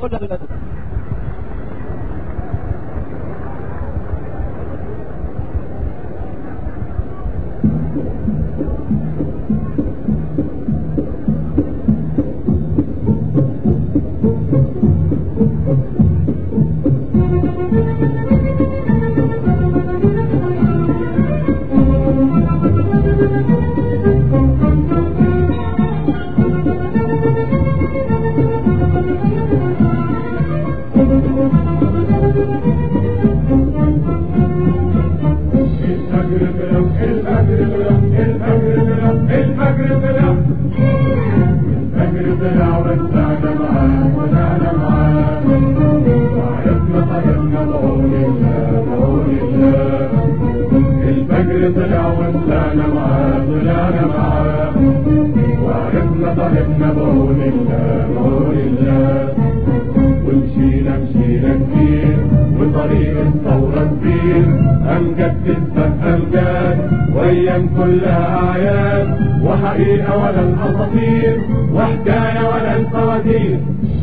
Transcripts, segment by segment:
وأيام كلها أعياد وحقيقة ولا الأساطير وحكاية ولا الفوازير.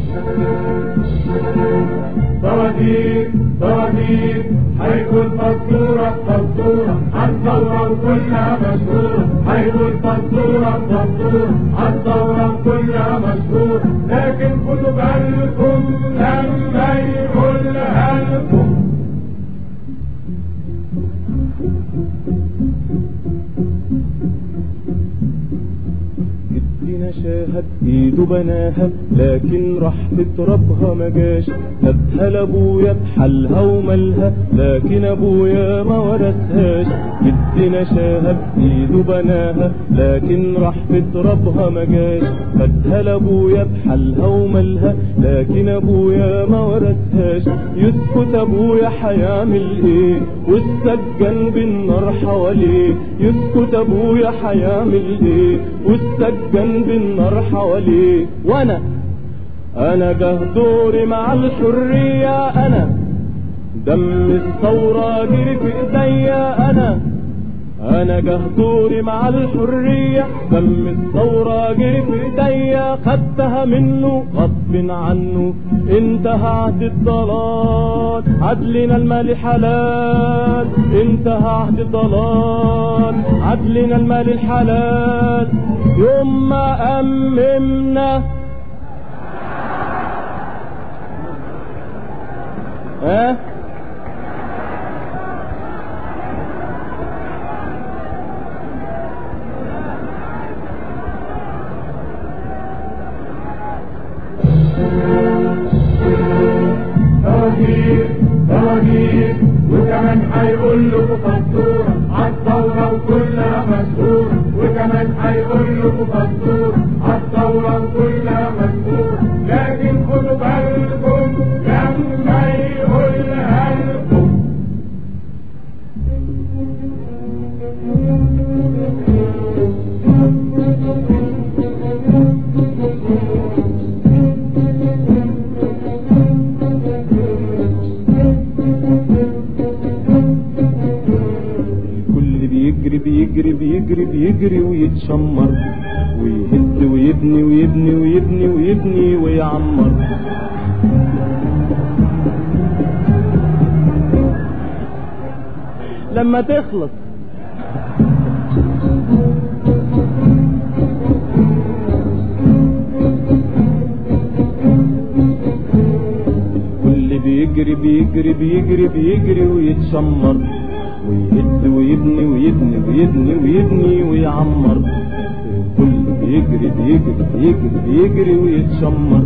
فوازير هيكون فزورة عالثورة وكلها مشهورة. هيكون فزورة عالثورة وكلها مشهورة. لكن خدوا بالكم لما يقولها لكم. شاهد ايده بناها لكن راح تتربها مجاش. هبها لابويا بحالها ومالها لكن ابويا ما ورثهاش. جدنا شاهد ايده بناها لكن راح تتربها مجاش. هبها لابويا بحالها ومالها لكن ابويا ما ورثهاش. يسكت ابويا هيعمل ايه والسجن بالنار حواليه. يسكت ابويا هيعمل ايه والسجن بالنار حواليه. وانا جه دوري مع الحرية. انا دم الثورة جري في ايديا. انا جه دوري مع الحرية. دم الثورة جري في ايديا. خدتها منه غصب عنه. انتهى عهد الضلال عدلنا المال حلال. انتهى عهد الضلال عدلنا المال الحلال. يوم ما أممنا فوازير وكمان هيقول لكم فزورة عالثورة وكلها مشهورة. وكمان هيقول لكم فزورة عالثورة وكلها مشهورة. لكن خدوا بالكم لما يقولها لكم. بيجري ويتشمر ويهد ويبني ويعمر. لما تخلص كل بيجري ويتشمر ويهد ويبني ويعمر. كل بيجري ويتشمر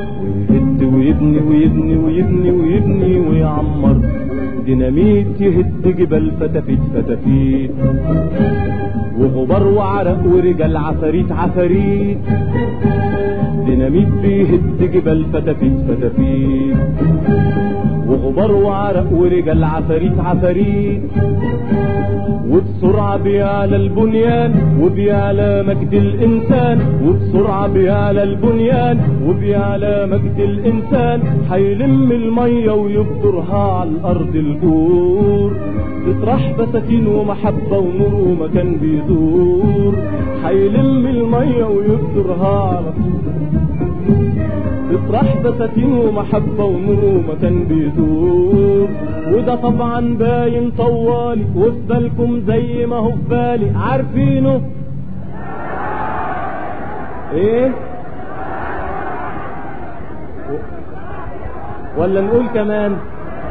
ويهد ويبني ويعمر. ديناميت يهد جبال فتافيت وغبار وعرق ورجال عفاريت. ديناميت بيهد جبال فتافيت وغبار وعرق ورجال عفاريت. وبسرعة بيعلى البنيان وبيعلى مجد الإنسان. وبسرعة بيعلى البنيان وبيعلى مجد الإنسان. هيلم المية ويبدرها على الأرض الجور. تطرح بساتين ومحبة ونور ومكان بيدور. هيلم المية ويبدرها على تطرح بساتين ومحبة ونور مكان بيدور. وده طبعا باين طوالي وفي بالكم زي ما هو في بالي، عارفينه ايه ولا نقول كمان؟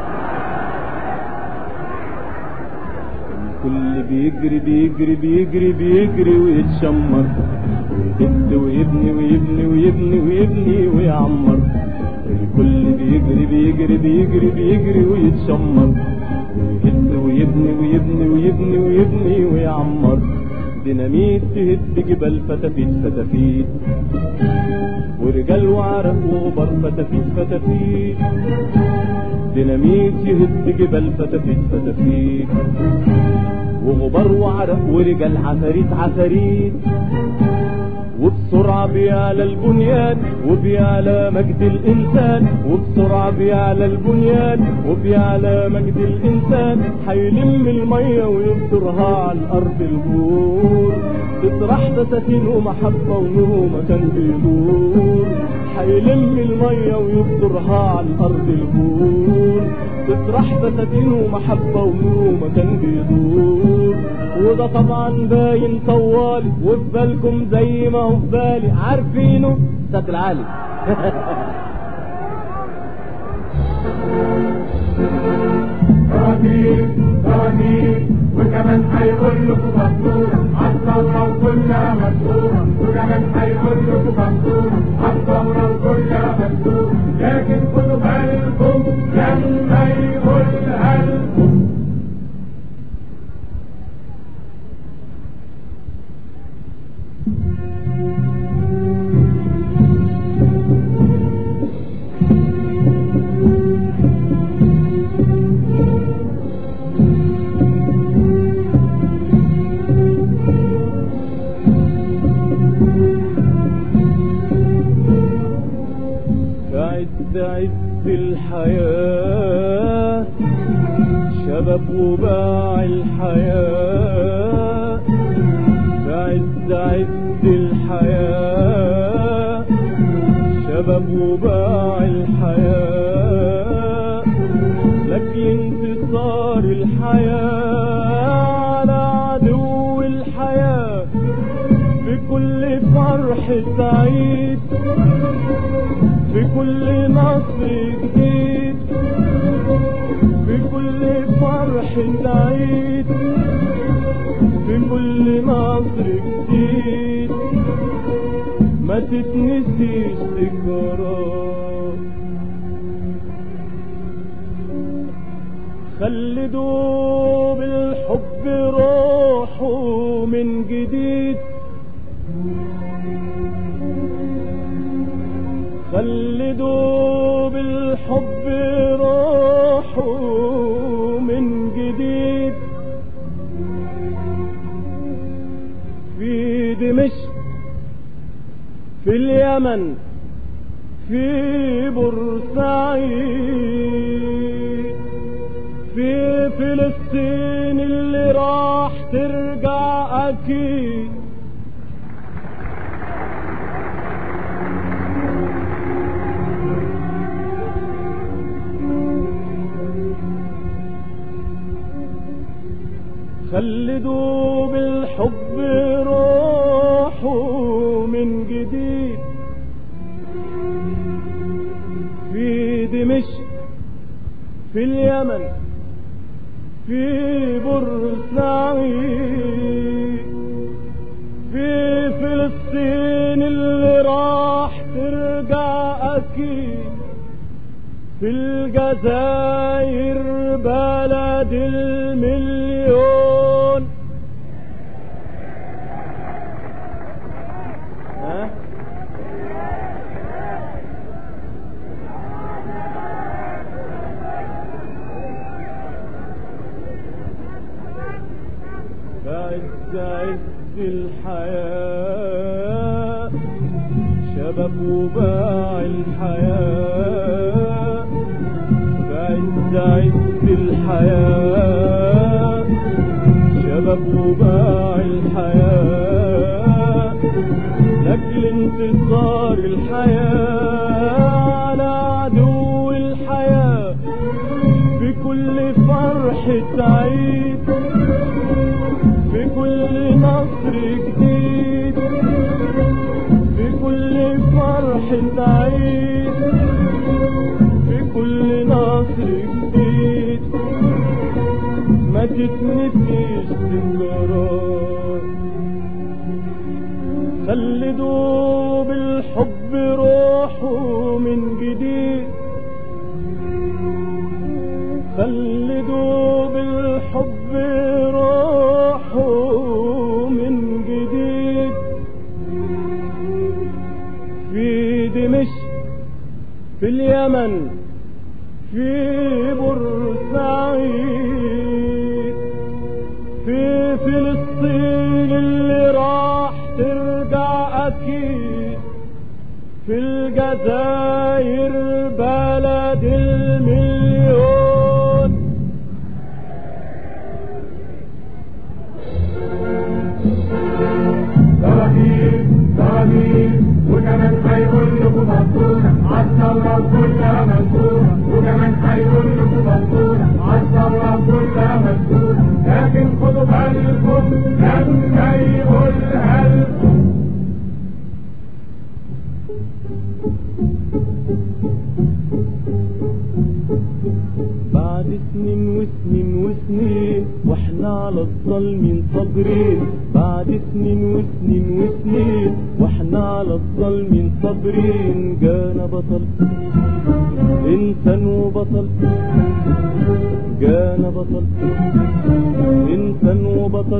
الكل بيجري بيجري بيجري بيجري ويتشمر، ويهد ويبني ويبني ويبني ويبني ويعمر. الكل بيجري بيجري بيجري بيجري ويتشمر، ويهد ويبني ويبني ويبني ويبني ويعمر. ديناميت تهد جبال فتافيت فتافيت، ورجال وعرق وغبار فتافيت فتافيت. ديناميت يهد جبال فتافيت فتافيت، وغبار وعرق ورجال عفاريت عفاريت. وبسرعة بيعلى البنيان وبيعلى مجد الإنسان، وبسرعة بيعلى البنيان وبيعلى مجد الإنسان. حيلم المية ويبصرها على الأرض البور، تطرح بساتين ومحبة ونور مكان بيدور. حيلم المية ويبصرها على الأرض البور، تطرح بساتين ومحبة ونور مكان بيدور. وده طبعا باين طوالي وفي بالكم زي ما هو في بالي، عارفينه سات العالي. صواريخ صواريخ وكمان هيقول لكم فاتورة عالثورة وكلها مسؤولة، وكمان هيقول لكم فاتورة عالثورة وكلها مسؤولة. لكن خدوا بالكم لما يقولها لكم. عز الحياة شباب وباع الحياة، بعز عز الحياة شباب وباع الحياة. لكن انتصار الحياة على عدو الحياة، بكل فرح سعيد بكل نصر جديد، بكل فرح سعيد بكل نصر جديد. ما تتنسيش ذكراه، خلدوا بالحب روحه من جديد، خلدوا بالحب روحه من جديد. في دمشق، في اليمن، في بورسعيد، في فلسطين اللي راح ترجع أكيد. خلدوا بالحب روحه من جديد، في دمشق، في اليمن، في بورسعيد، في فلسطين اللي راح ترجع أكيد، في الجزائر بلد المليون. بعز عز الحياة شباب وباع الحياة، بعز عز الحياة شباب وباع الحياة. لأجل انتصار الحياة سعيد في كل نصر جديد، في كل فرح سعيد، في كل نصر جديد. ما تتنسيش ذكريات، خلدوا بالحب روحوا من جديد، خلدوا بالحب روحوا من جديد. في دمشق، في اليمن، في بورسعيد، في فلسطين اللي راح ترجع أكيد، في الجزائر بلد المليون. صواريخ صواريخ وكمان هيقول لكم مبروك عالثورة كلها مذكورة، وكمان هيقول لكم مبروك عالثورة كلها مذكورة. لكن خدوا بالكم لما يقولها لكم. بعد سنين وسنين وسنين واحنا على الظالمين صابرين، بعد سنين وسنين وسنين واحنا على الظالمين صابرين. جانا بطل انسان وبطل، جانا بطل انسان وبطل.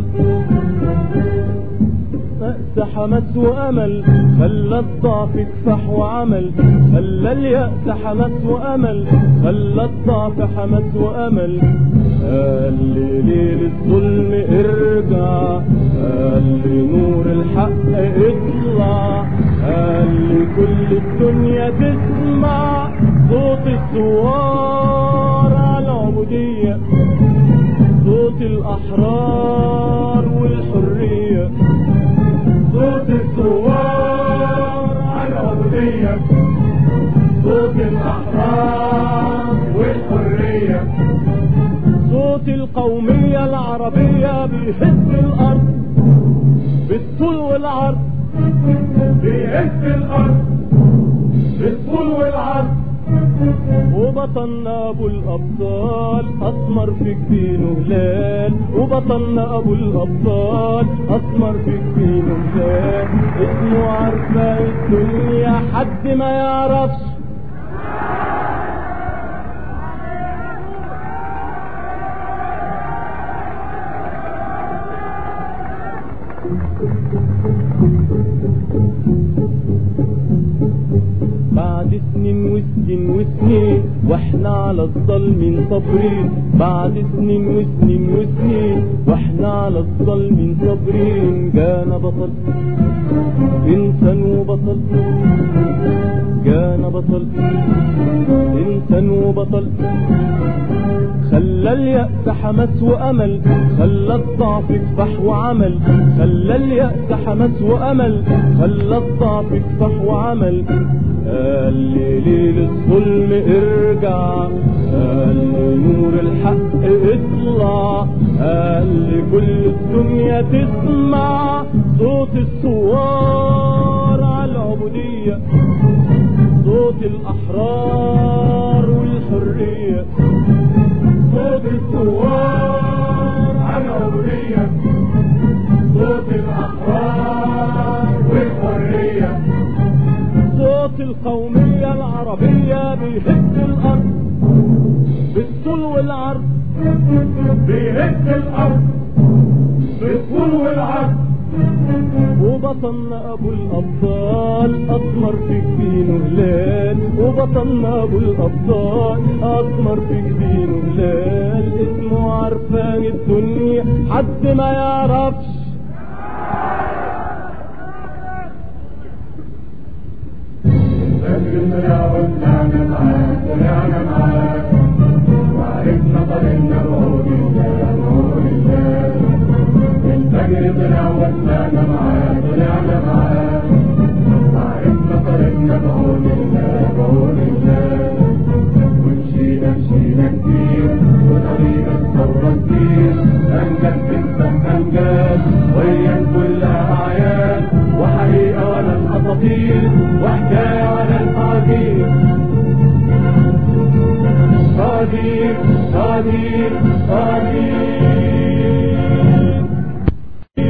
أأس حماس وأمل خلى الضعف كفاح وعمل، خلى اليأس حماس وأمل، خلى الضعف حماس وأمل. قال لي ليل الظلم ارجع، قال لي نور الحق اطلع، قال لي كل الدنيا تسمع صوت الثوار على العبودية، صوت الأحرار والحرية، صوت الثوار على العبودية، صوت الأحرار والحرية، صوت القومية العربية بيهز الأرض بالطول والعرض، بيهز الأرض بالطول والعرض. وبطلنا أبو الأبطال أسمر في جبينه هلال، وبطلنا أبو الأبطال أسمر في جبينه هلال. اسمه عارفة الدنيا حد ما يعرفش، بعد سنين وسنين وسنين واحنا على الظالمين صابرين، بعد سنين وسنين وسنين واحنا على الظالمين صابرين. جانا بطل انسان وبطل، جانا بطل انسان وبطل. خلى اليأس حماس وأمل، خلى الضعف كفاح وعمل، خلى اليأس حماس وأمل، خلى الضعف كفاح وعمل. قال لي ليل الظلم ارجع، قال لي نور الحق اطلع، قال لي كل الدنيا تسمع صوت الثوار على العبودية، صوت الأحرار والحرية، صوت الثوار على العبودية، صوت الأحرار والحرية، صوت القومية العربية بيهز الأرض بالطول والعرض، بيهز الأرض بالطول والعرض. وبطلنا أبو الأبطال أسمر في جبينه هلال، وبطلنا أبو الأبطال أسمر في جبينه هلال. اسمه عرفان الدنيا حد ما يعرفش، طلعنا معاك طلعنا معاك وعرفنا طريقنا بقول الله بقول الله. الفجر طلع وطلعنا معاك طلعنا معاك وعرفنا طريقنا بقول الله بقول الله. ومشينا كتير وطريقك ثورة كتير أمجد بنتك أمجاد ويا كلها أعياد وحقيقة ولا الأساطير وحكاية ولا الحواديت قدير قدير قدير